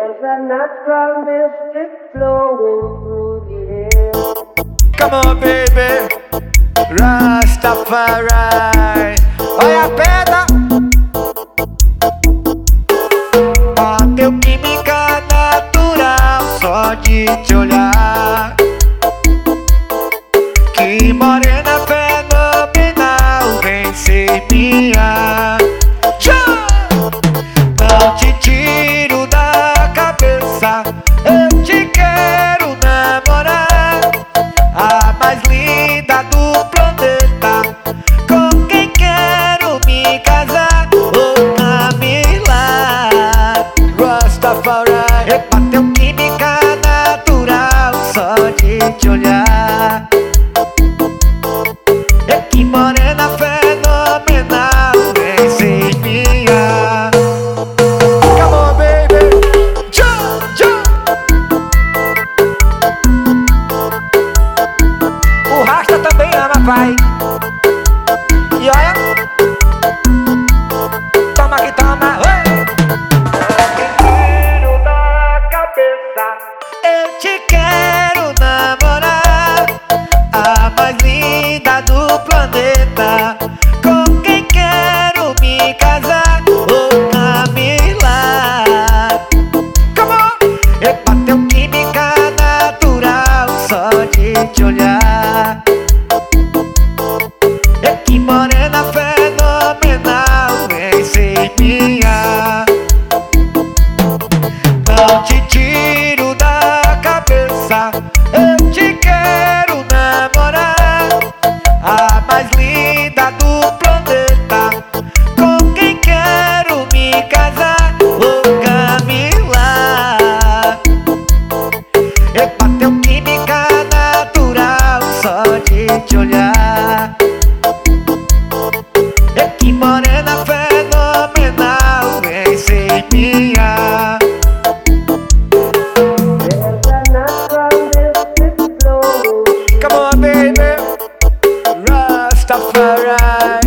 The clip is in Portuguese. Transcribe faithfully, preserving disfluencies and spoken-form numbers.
There's a natural mystic flowing through the air. Come on, baby, Rastafari. Olha a pedra, bateu química natural só de te olhar. Que morena fenomenal, vem ser minha. Não te tiro da cabeça, eu te quero namorar. A mais linda do planeta, com quem quero me casar. Oh, Camila, Rastafari. Bateu química natural só de te olhar. É que morena fenomenal, vem ser minha. Come on, baby, jump, jump. O Rasta também ama, pai. E olha, toma que toma, oi. Tiro da cabeça, eu te quero namorar. A mais linda do planeta, com quem quero me casar. Oh, Camila, come on. E bateu química natural só de te olhar. É que morena fenomenal, vem ser minha. Não te tiro da cabeça, eu te quero namorar. A mais linda do planeta, com quem quero me casar. Oh, Camila, e bateu química natural só de te olhar. É que morena fenomenal, vem ser minha. There's a natural mystic flowing. Come on, baby, Rastafari.